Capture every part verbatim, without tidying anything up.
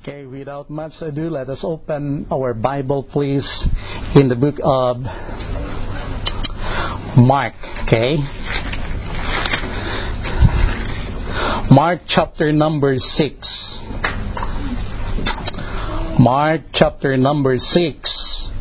Okay, without much ado, let us open our Bible, please, in the book of Mark. Okay, Mark chapter number six. Mark chapter number six.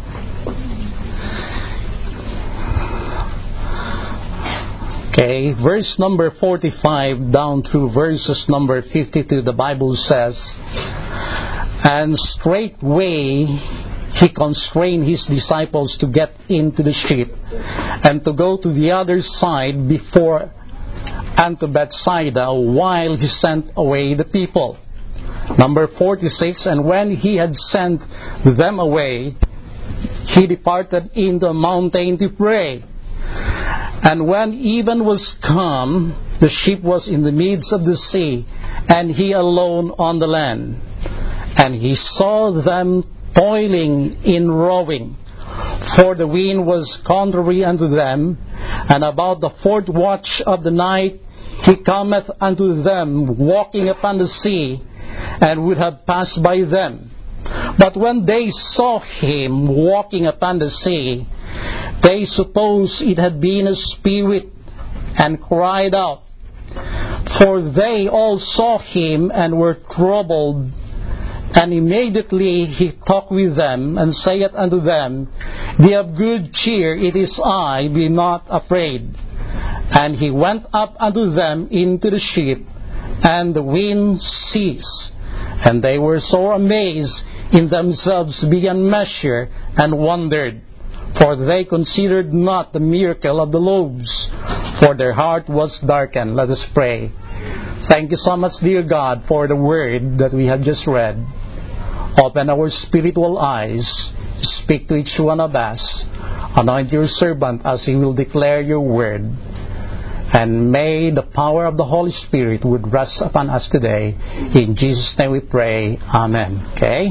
Okay, verse number forty-five down through verses number fifty-two, the Bible says, "And straightway he constrained his disciples to get into the ship and to go to the other side before and to Bethsaida, while he sent away the people." Number forty-six, "And when he had sent them away, he departed into a mountain to pray. And when even was come, the ship was in the midst of the sea, and he alone on the land. And he saw them toiling in rowing, for the wind was contrary unto them. And about the fourth watch of the night he cometh unto them, walking upon the sea, and would have passed by them. But when they saw him walking upon the sea, they supposed it had been a spirit, and cried out. For they all saw him, and were troubled. And immediately he talked with them, and saith unto them, Be of good cheer, it is I, be not afraid. And he went up unto them into the ship, and the wind ceased. And they were so amazed in themselves beyond measure, and wondered. For they considered not the miracle of the loaves, for their heart was darkened." Let us pray. Thank you so much, dear God, for the word that we have just read. Open our spiritual eyes. Speak to each one of us. Anoint your servant as he will declare your word. And may the power of the Holy Spirit would rest upon us today. In Jesus' name we pray. Amen. Okay?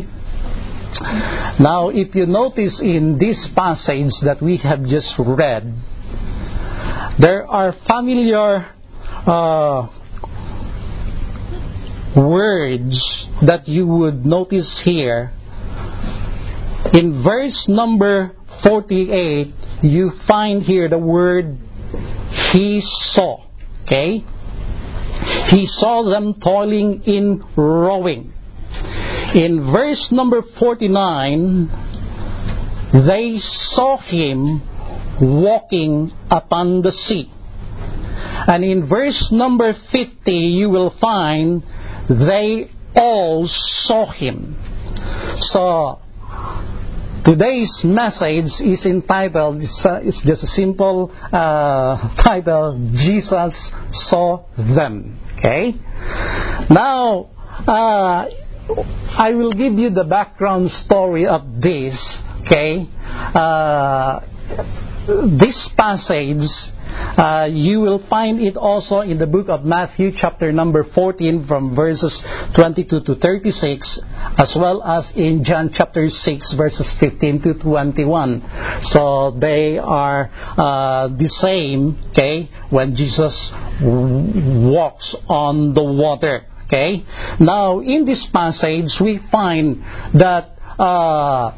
Now, if you notice in this passage that we have just read, there are familiar uh, words that you would notice here. In verse number forty-eight, you find here the word he saw. Okay? He saw them toiling in rowing. In verse number forty-nine, they saw him walking upon the sea. And in verse number fifty, you will find they all saw him. So, today's message is entitled, it's, uh, it's just a simple uh, title, Jesus Saw Them. Okay? Now, uh, I will give you the background story of this. Okay? Uh, this passage, Uh, you will find it also in the book of Matthew chapter number fourteen from verses twenty-two to thirty-six, as well as in John chapter six verses fifteen to twenty-one. So they are uh, the same, okay, when Jesus w- walks on the water. Okay. Now in this passage we find that uh,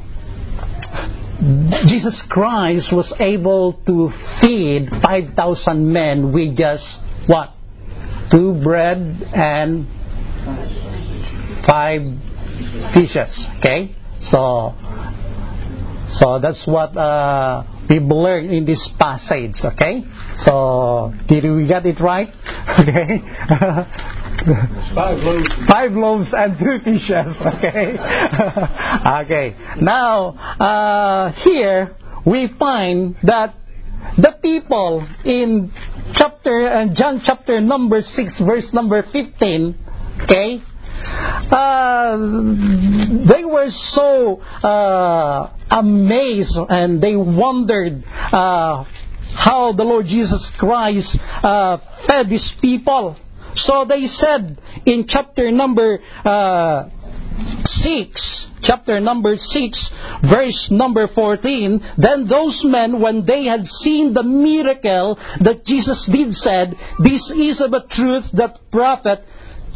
Jesus Christ was able to feed five thousand men with just what? Two bread and five fishes. Okay? So, so that's what uh, we learn in this passage. Okay? So, did we get it right? Okay? Five loaves. Five loaves and two fishes. Okay. Okay. Now, uh, here we find that the people in chapter and uh, John chapter number six, verse number fifteen. Okay. Uh, they were so uh, amazed and they wondered uh, how the Lord Jesus Christ uh, fed His people. So they said in chapter number uh, six, chapter number six, verse number fourteen, "Then those men, when they had seen the miracle that Jesus did, said, This is of a truth that prophet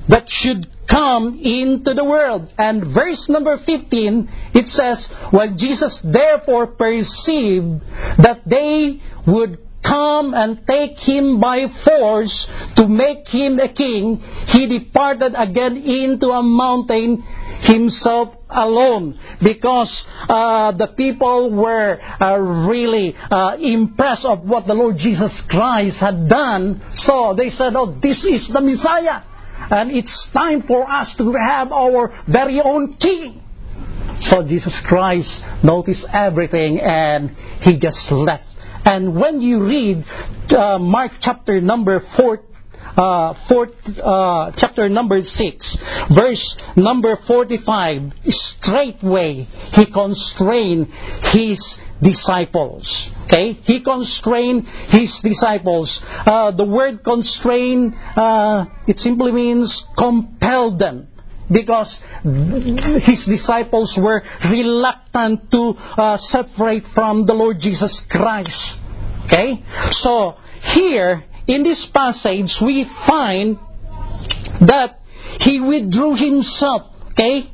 that should come into the world. And verse number fifteen, it says, while Jesus therefore perceived that they would come and take him by force to make him a king, he departed again into a mountain himself alone, because uh, the people were uh, really uh, impressed of what the Lord Jesus Christ had done. So they said, oh, this is the Messiah, and it's time for us to have our very own king. So Jesus Christ noticed everything, and he just left. And when you read uh, Mark chapter number four, uh, four uh, chapter number six, verse number forty-five, straightway he constrained his disciples. Okay, he constrained his disciples. Uh, the word constrain, uh, it simply means compelled them, because his disciples were reluctant to uh, separate from the Lord Jesus Christ. Okay? So, here, in this passage, we find that he withdrew himself. Okay?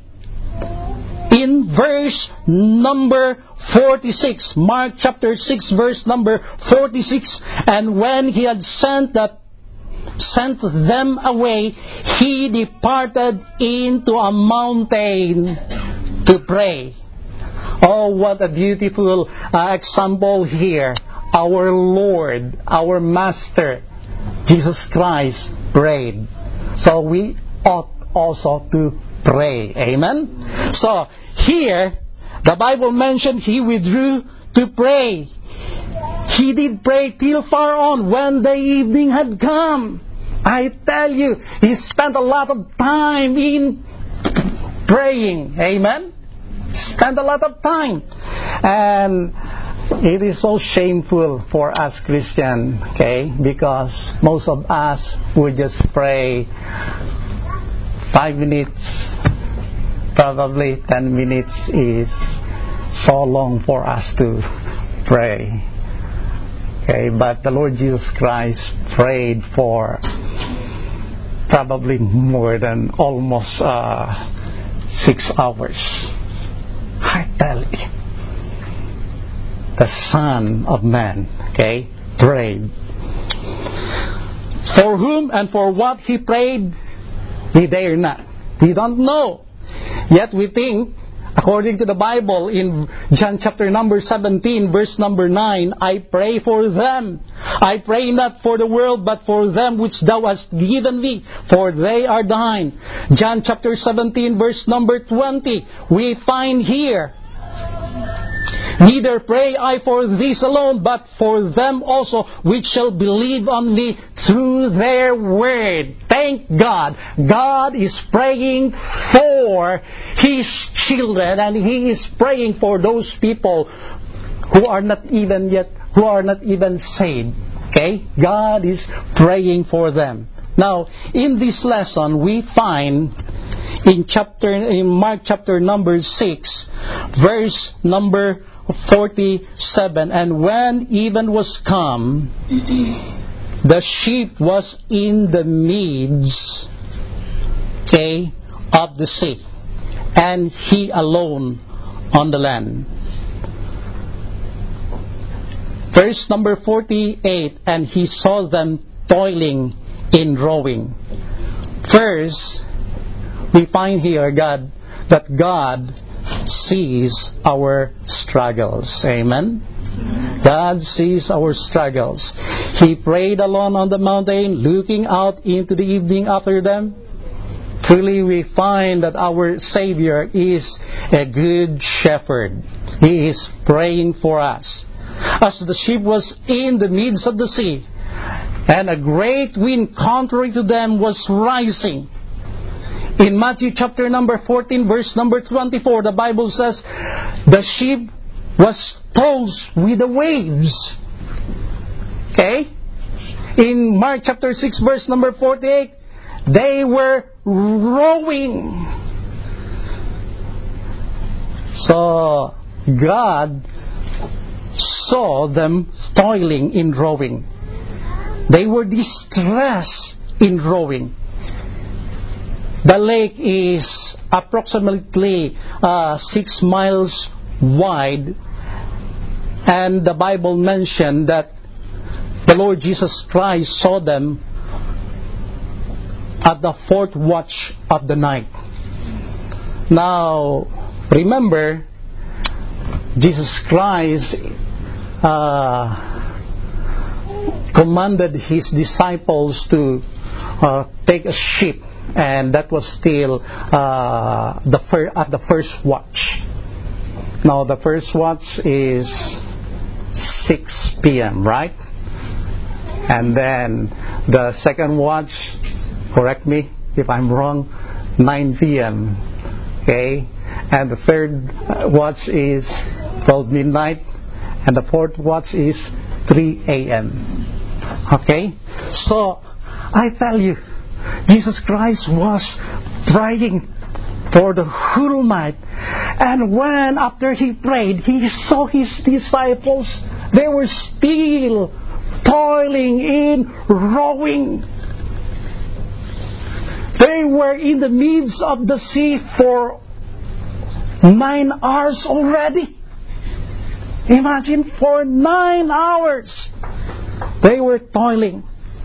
In verse number forty-six, Mark chapter six, verse number forty-six, and when he had sent the sent them away, he departed into a mountain to pray. Oh, what a beautiful uh, example here. Our Lord, our Master, Jesus Christ, prayed. So we ought also to pray. Amen? So, here, the Bible mentioned he withdrew to pray. He did pray till far on when the evening had come. I tell you, he spent a lot of time in praying. Amen? Spent a lot of time. And it is so shameful for us Christians, okay? Because most of us would just pray five minutes, probably ten minutes is so long for us to pray. Okay, but the Lord Jesus Christ prayed for probably more than almost uh, six hours. I tell you, the Son of Man, okay, prayed. For whom and for what he prayed, we dare not. We don't know. Yet we think, according to the Bible, in John chapter number seventeen, verse number nine, I pray for them. I pray not for the world, but for them which thou hast given me, for they are thine. John chapter seventeen, verse number twenty, we find here, neither pray I for these alone, but for them also which shall believe on me through their word. Thank God. God is praying for His children, and He is praying for those people who are not even yet, who are not even saved. Okay? God is praying for them. Now, in this lesson, we find in chapter, in Mark chapter number six, verse number forty-seven, and when even was come, the ship was in the midst, okay, of the sea, and he alone on the land. Verse number forty-eight, and he saw them toiling in rowing. First, we find here God that God sees our struggles. Amen? God sees our struggles. He prayed alone on the mountain, looking out into the evening after them. Truly we find that our Savior is a good shepherd. He is praying for us. As the ship was in the midst of the sea, and a great wind contrary to them was rising. In Matthew chapter number fourteen, verse number twenty-four, the Bible says, the ship was tossed with the waves. Okay? In Mark chapter six, verse number forty-eight, they were rowing. So, God saw them toiling in rowing. They were distressed in rowing. The lake is approximately uh, six miles wide, and the Bible mentioned that the Lord Jesus Christ saw them at the fourth watch of the night. Now, remember, Jesus Christ uh, commanded His disciples to uh, take a ship, and that was still uh, the fir- at the first watch. Now, the first watch is six p.m., right? And then the second watch, correct me if I'm wrong, nine p.m. Okay? And the third watch is twelve midnight, and the fourth watch is three a.m. Okay? So, I tell you, Jesus Christ was praying for the whole night. And when, after He prayed, He saw His disciples, they were still toiling in rowing. They were in the midst of the sea for nine hours already. Imagine, for nine hours they were toiling.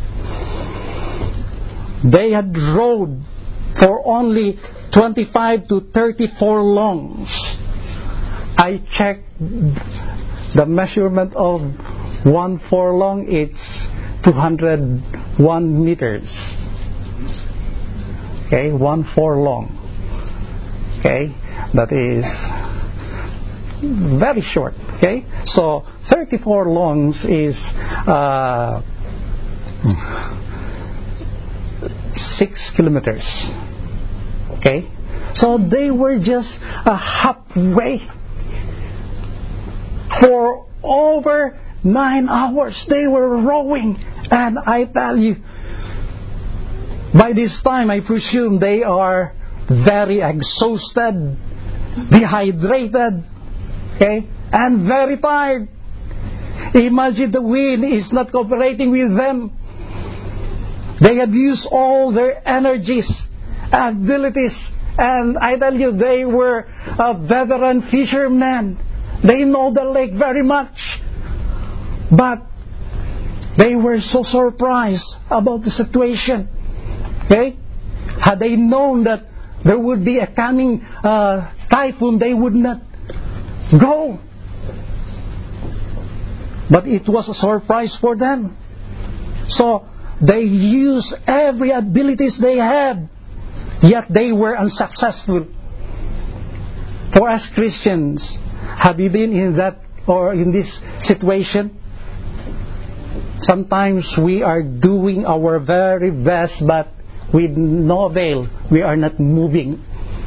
They had rowed for only twenty-five to thirty furlongs. I checked the measurement of one furlong, it's two hundred one meters. Okay, one furlong. Okay, that is very short. Okay, so thirty furlongs is uh, six kilometers. Okay, so they were just uh, halfway for over nine hours. They were rowing, and I tell you, by this time I presume they are very exhausted, dehydrated, okay, and very tired. Imagine the wind is not cooperating with them. They have used all their energies, abilities, and I tell you, they were a veteran fishermen. They know the lake very much. But they were so surprised about the situation. Okay? Had they known that there would be a coming uh, typhoon, they would not go. But it was a surprise for them. So they used every abilities they had, yet they were unsuccessful. For us Christians, have you been in that or in this situation? Sometimes we are doing our very best, but with no avail, we are not moving.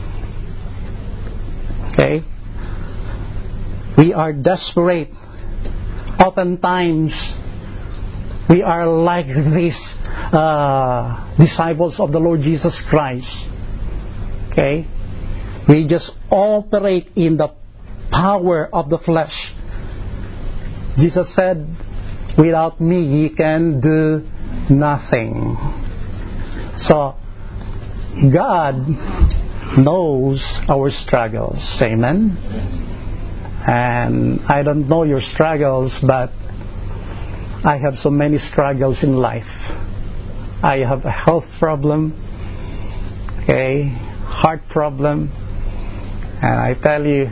Okay? We are desperate. Oftentimes, we are like these uh, disciples of the Lord Jesus Christ. Okay? We just operate in the power of the flesh. Jesus said, without me ye can do nothing. So, God knows our struggles. Amen? And I don't know your struggles, but I have so many struggles in life. I have a health problem, okay, heart problem, and I tell you,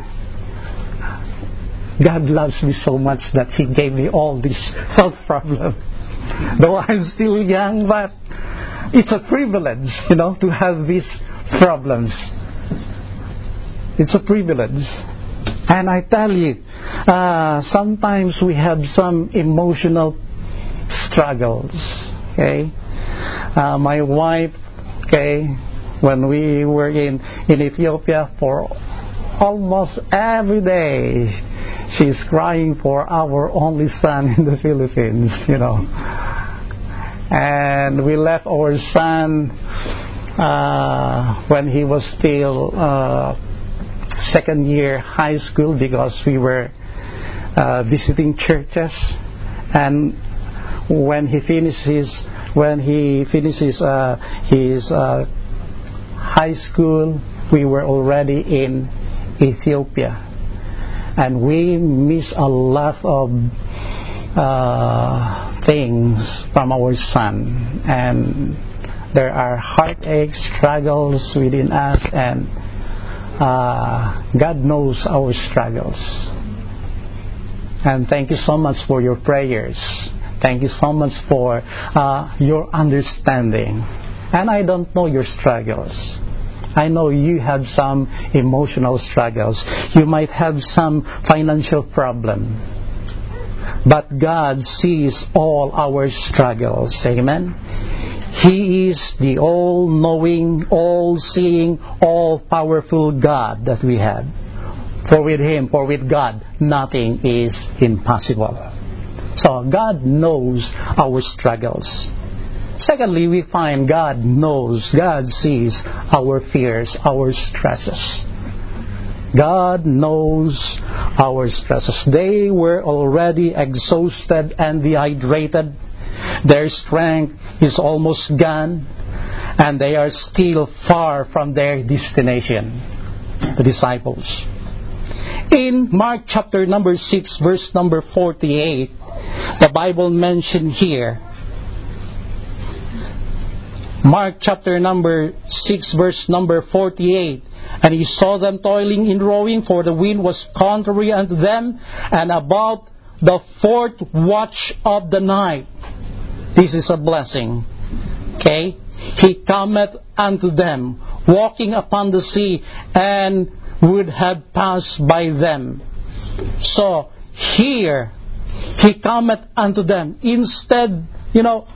God loves me so much that He gave me all these health problems. Though I'm still young, but it's a privilege, you know, to have these problems. It's a privilege. And I tell you, uh, sometimes we have some emotional struggles. Okay, uh, my wife, okay, when we were in in Ethiopia for almost every day, she's crying for our only son in the Philippines, you know. And we left our son uh, when he was still uh, second year high school because we were uh, visiting churches. And when he finishes, when he finishes uh, his uh, high school, we were already in Ethiopia. And we miss a lot of uh, things from our son. And there are heartaches, struggles within us, and uh, God knows our struggles. And thank you so much for your prayers. Thank you so much for uh, your understanding. And I don't know your struggles. I know you have some emotional struggles. You might have some financial problem. But God sees all our struggles. Amen? He is the all-knowing, all-seeing, all-powerful God that we have. For with Him, for with God, nothing is impossible. So God knows our struggles. Secondly, we find God knows, God sees our fears, our stresses. God knows our stresses. They were already exhausted and dehydrated. Their strength is almost gone, and they are still far from their destination, the disciples. In Mark chapter number six, verse number forty-eight, the Bible mentioned here, Mark chapter number six, verse number forty-eight, and he saw them toiling in rowing, for the wind was contrary unto them, and about the fourth watch of the night. This is a blessing. Okay? He cometh unto them, walking upon the sea, and would have passed by them. So, here, He cometh unto them. Instead, you know,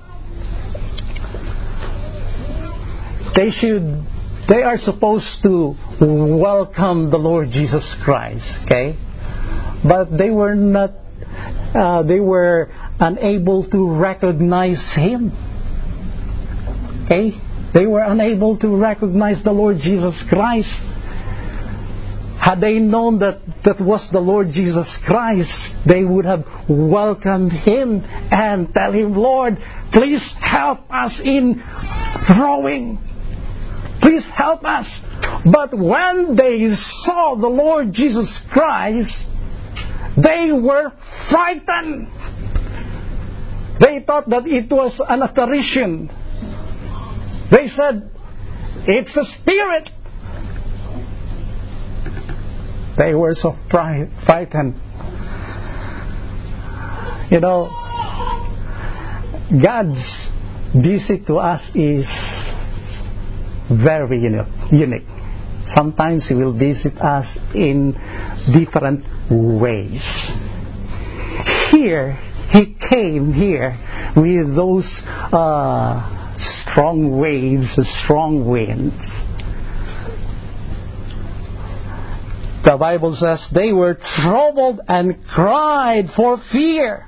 they should, they are supposed to welcome the Lord Jesus Christ, okay? But they were not, uh, they were unable to recognize Him. Okay? They were unable to recognize the Lord Jesus Christ. Had they known that that was the Lord Jesus Christ, they would have welcomed Him and tell Him, Lord, please help us in rowing. Please help us. But when they saw the Lord Jesus Christ, they were frightened. They thought that it was an apparition. They said, it's a spirit. They were so frightened. You know, God's visit to us is very unique. Sometimes He will visit us in different ways. Here, He came here with those uh, strong waves, strong winds. The Bible says they were troubled and cried for fear.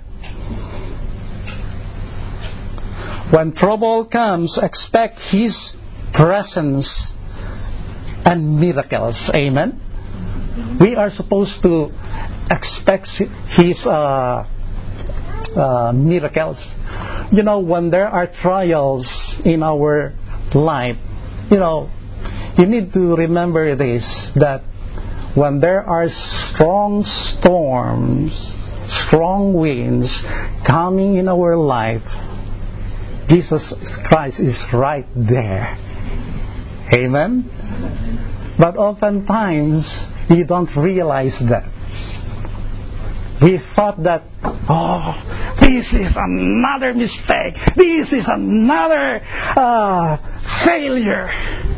When trouble comes, expect His presence and miracles. Amen? We are supposed to expect His uh, uh, miracles. You know, when there are trials in our life, you know, you need to remember this, that when there are strong storms, strong winds coming in our life, Jesus Christ is right there. Amen? But oftentimes, we don't realize that. We thought that, oh, this is another mistake. This is another uh, failure.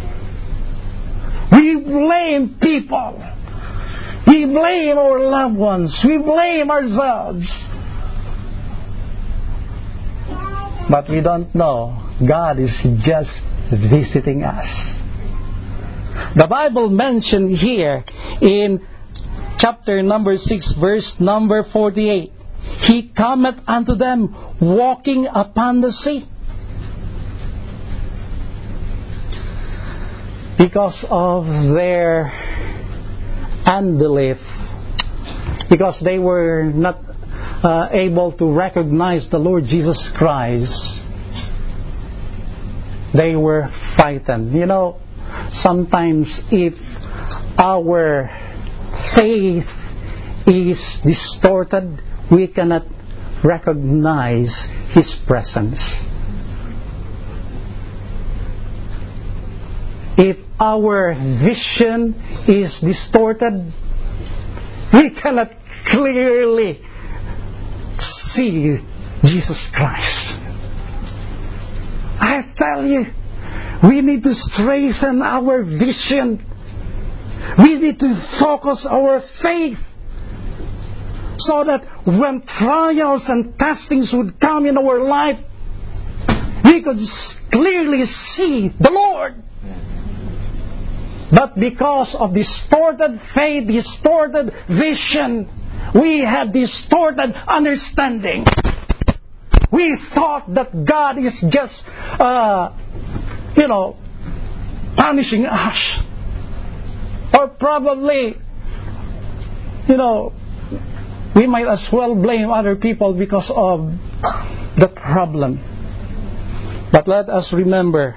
We blame people. We blame our loved ones. We blame ourselves. But we don't know. God is just visiting us. The Bible mentioned here in chapter number six, verse number forty-eight, He cometh unto them walking upon the sea. Because of their unbelief, because they were not uh, able to recognize the Lord Jesus Christ, they were frightened. You know, sometimes if our faith is distorted, we cannot recognize His presence. If our vision is distorted, we cannot clearly see Jesus Christ. I tell you, we need to strengthen our vision. We need to focus our faith so that when trials and testings would come in our life, we could clearly see the Lord. But because of distorted faith, distorted vision, we have distorted understanding. We thought that God is just, uh, you know, punishing us. Or probably, you know, we might as well blame other people because of the problem. But let us remember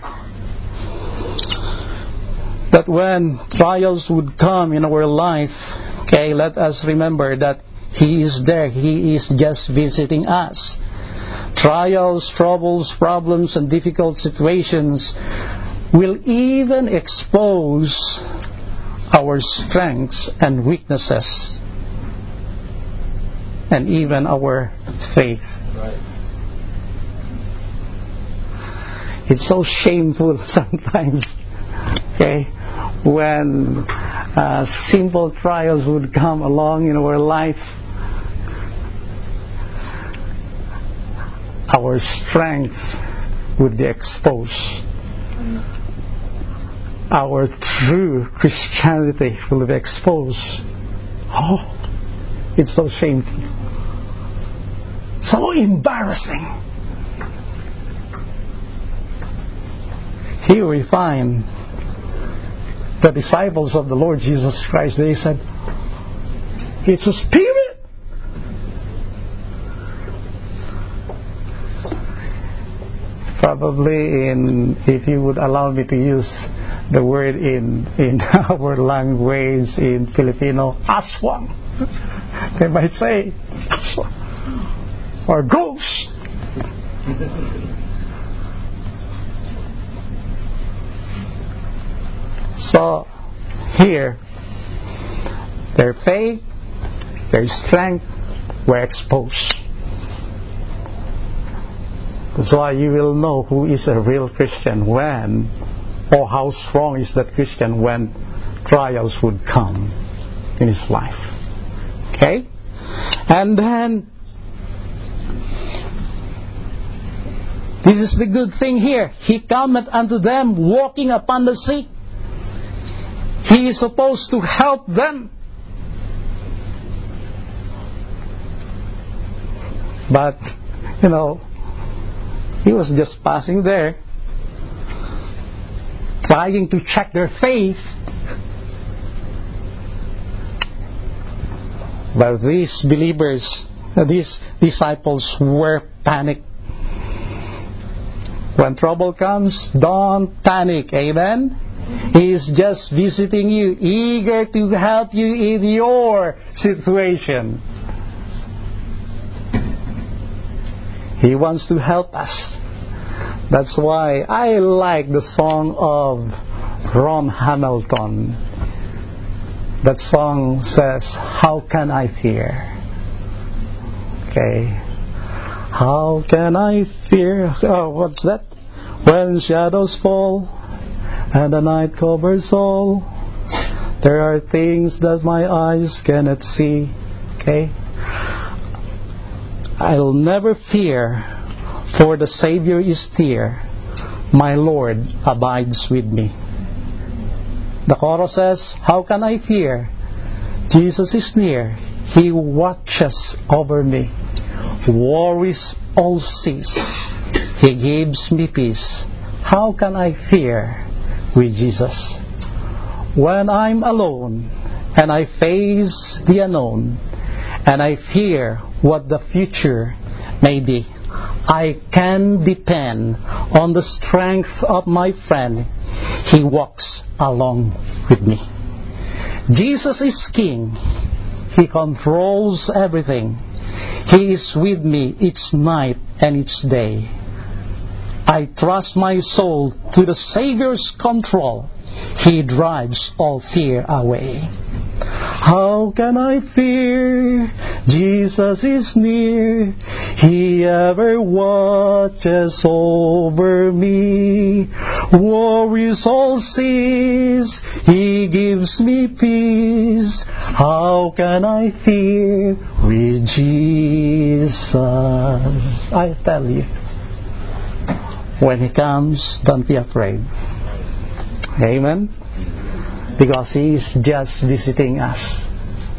that when trials would come in our life, okay, let us remember that He is there. He is just visiting us. Trials, troubles, problems, and difficult situations will even expose our strengths and weaknesses, and even our faith. Right. It's so shameful sometimes, okay, when uh, simple trials would come along in our life. Our strength would be exposed. Our true Christianity will be exposed. Oh, it's so shameful. So embarrassing. Here we find the disciples of the Lord Jesus Christ. They said, it's a spirit. Probably in, if you would allow me to use the word in, in our language in Filipino, aswang. They might say, aswang. Or ghost. So, here, their faith, their strength were exposed. That's why you will know who is a real Christian when, or how strong is that Christian when trials would come in his life. Okay? And then, this is the good thing here. He cometh unto them walking upon the sea. He is supposed to help them. But, you know, He was just passing there, trying to check their faith. But these believers, these disciples were panicked. When trouble comes, don't panic. Amen? He is just visiting you, eager to help you in your situation. He wants to help us. That's why I like the song of Ron Hamilton. That song says, how can I fear? Okay. How can I fear? Oh, what's that? When shadows fall and the night covers all, there are things that my eyes cannot see. Okay. I'll never fear, for the Savior is near. My Lord abides with me. The chorus says, how can I fear? Jesus is near. He watches over me. Worries all cease. He gives me peace. How can I fear with Jesus? When I'm alone and I face the unknown, and I fear what the future may be, I can depend on the strength of my friend. He walks along with me. Jesus is King. He controls everything. He is with me each night and each day. I trust my soul to the Savior's control. He drives all fear away. How can I fear? Jesus is near. He ever watches over me. Worries all cease. He gives me peace. How can I fear with Jesus? I tell you, when He comes, don't be afraid. Amen? Because He is just visiting us.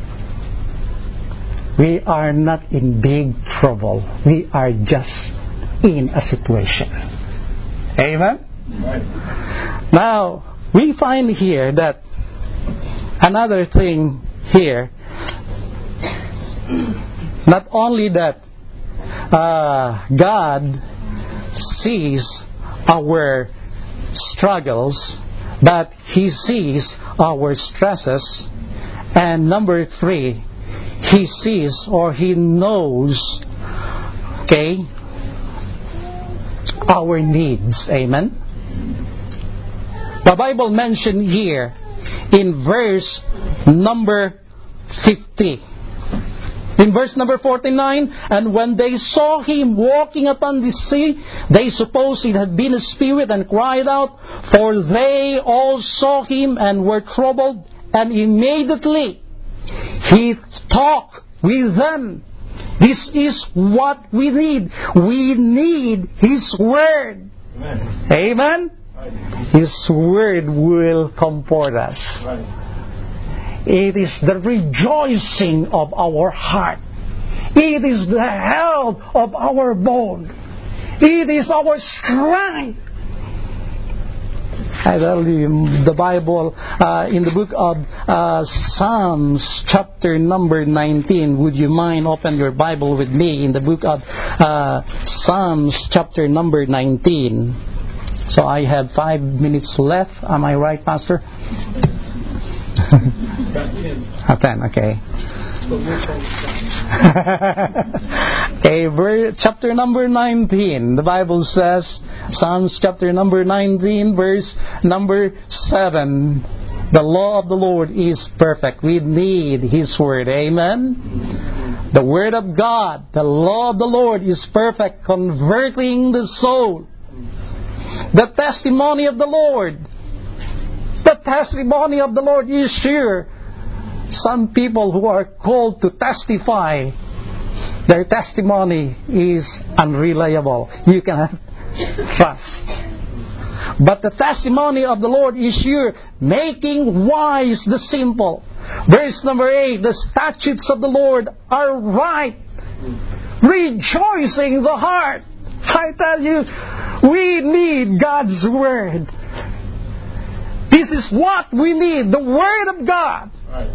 We are not in big trouble. We are just in a situation. Amen? Right. Now, we find here that another thing here, not only that uh, God sees our struggles, but He sees our stresses. And number three, He sees or He knows, okay, our needs. Amen? The Bible mentioned here in verse number fifty. In verse number forty-nine, and when they saw Him walking upon the sea, they supposed it had been a spirit and cried out, for they all saw Him and were troubled, and immediately He talked with them. This is what we need. We need His Word. Amen. Amen? Right. His Word will comfort us. Right. It is the rejoicing of our heart. It is the health of our bone. It is our strength. I tell you, the Bible, uh, in the book of uh, Psalms, chapter number nineteen, would you mind open your Bible with me in the book of uh, Psalms, chapter number nineteen. So I have five minutes left. Am I right, Pastor? ten, okay. Okay, verse, chapter number nineteen. The Bible says, Psalms chapter number nineteen, verse number seven. The law of the Lord is perfect. We need His Word. Amen? The Word of God, the law of the Lord is perfect, converting the soul. The testimony of the Lord. The testimony of the Lord is sure. Some people who are called to testify, their testimony is unreliable. You cannot trust. But the testimony of the Lord is sure, making wise the simple. Verse number eight, the statutes of the Lord are right, rejoicing the heart. I tell you, we need God's Word. This is what we need, the Word of God. Right.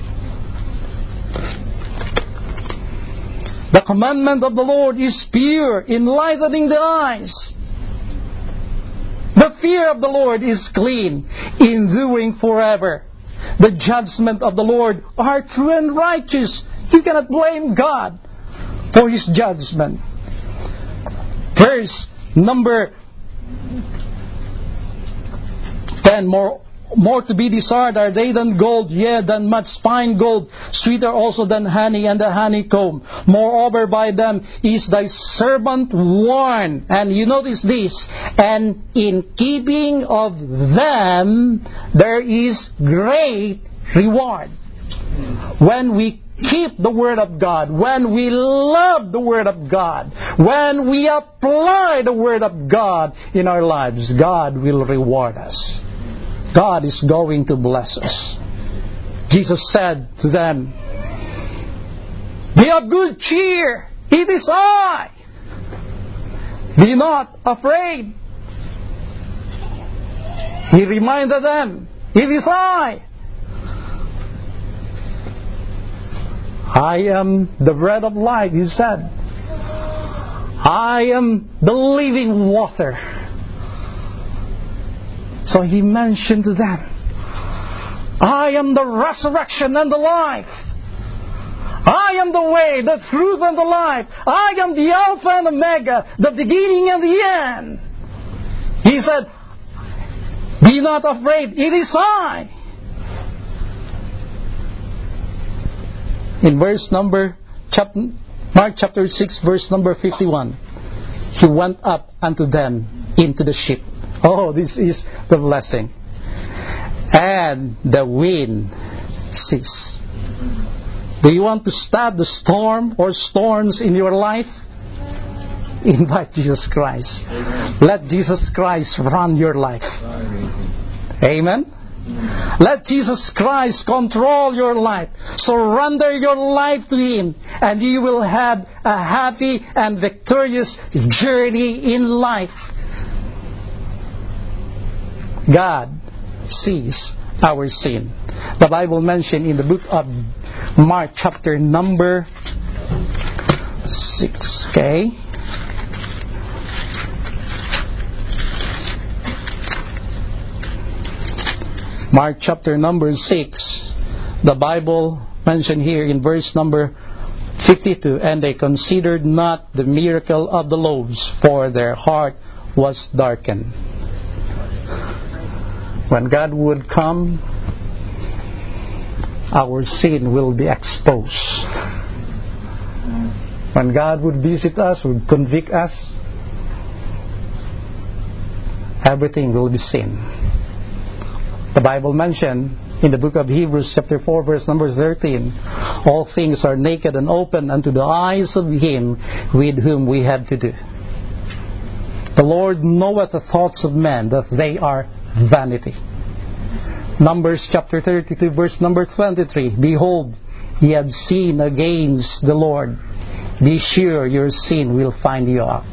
The commandment of the Lord is pure, enlightening the eyes. The fear of the Lord is clean, enduring forever. The judgment of the Lord are true and righteous. You cannot blame God for His judgment. Verse number ten, more More to be desired are they than gold, yea, than much fine gold, sweeter also than honey and the honeycomb. Moreover, by them is thy servant warned. And you notice this, and in keeping of them there is great reward. When we keep the Word of God, when we love the Word of God, when we apply the Word of God in our lives, God will reward us. God is going to bless us. Jesus said to them, be of good cheer, it is I. Be not afraid. He reminded them, it is I. I am the bread of life, He said. I am the living water. So he mentioned to them, I am the resurrection and the life. I am the way, the truth, and the life. I am the Alpha and Omega, the beginning and the end. He said, be not afraid, it is I. In verse number, chapter, Mark chapter six, verse number fifty-one, he went up unto them into the ship. Oh, this is the blessing. And the wind ceased. Do you want to stop the storm or storms in your life? Invite Jesus Christ. Amen. Let Jesus Christ run your life. Amen. Let Jesus Christ control your life. Surrender your life to Him, and you will have a happy and victorious journey in life. God sees our sin. The Bible mentioned in the book of Mark chapter number six, okay? Mark chapter number six, the Bible mentioned here in verse number fifty-two, and they considered not the miracle of the loaves, for their heart was darkened. When God would come, our sin will be exposed. When God would visit us, would convict us, everything will be sin. The Bible mentioned in the book of Hebrews chapter four, verse number thirteen, all things are naked and open unto the eyes of Him with whom we have to do. The Lord knoweth the thoughts of men, that they are vanity. Numbers chapter thirty-two, verse number twenty-three, behold, ye have sinned against the Lord. Be sure your sin will find you out.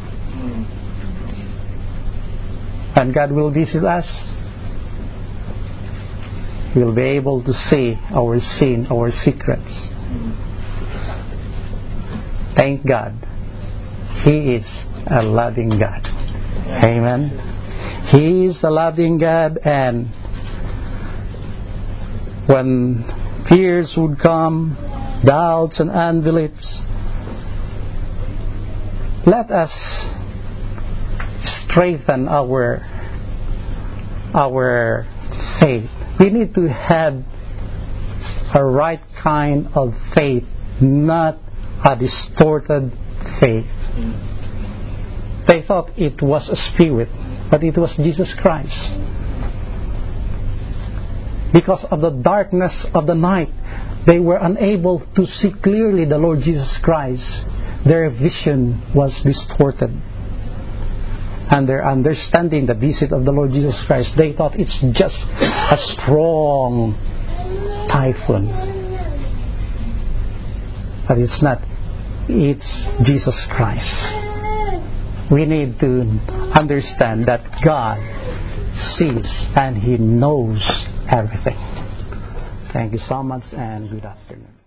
And God will visit us. We'll be able to see our sin, our secrets. Thank God. He is a loving God. Amen. He is a loving God, and when fears would come, doubts and unbeliefs, let us strengthen our our faith. We need to have a right kind of faith, not a distorted faith. They thought it was a spirit, but it was Jesus Christ. Because of the darkness of the night, they were unable to see clearly the Lord Jesus Christ. Their vision was distorted. And their understanding the visit of the Lord Jesus Christ, they thought it's just a strong typhoon. But it's not. It's Jesus Christ. We need to understand that God sees and He knows everything. Thank you so much, and good afternoon.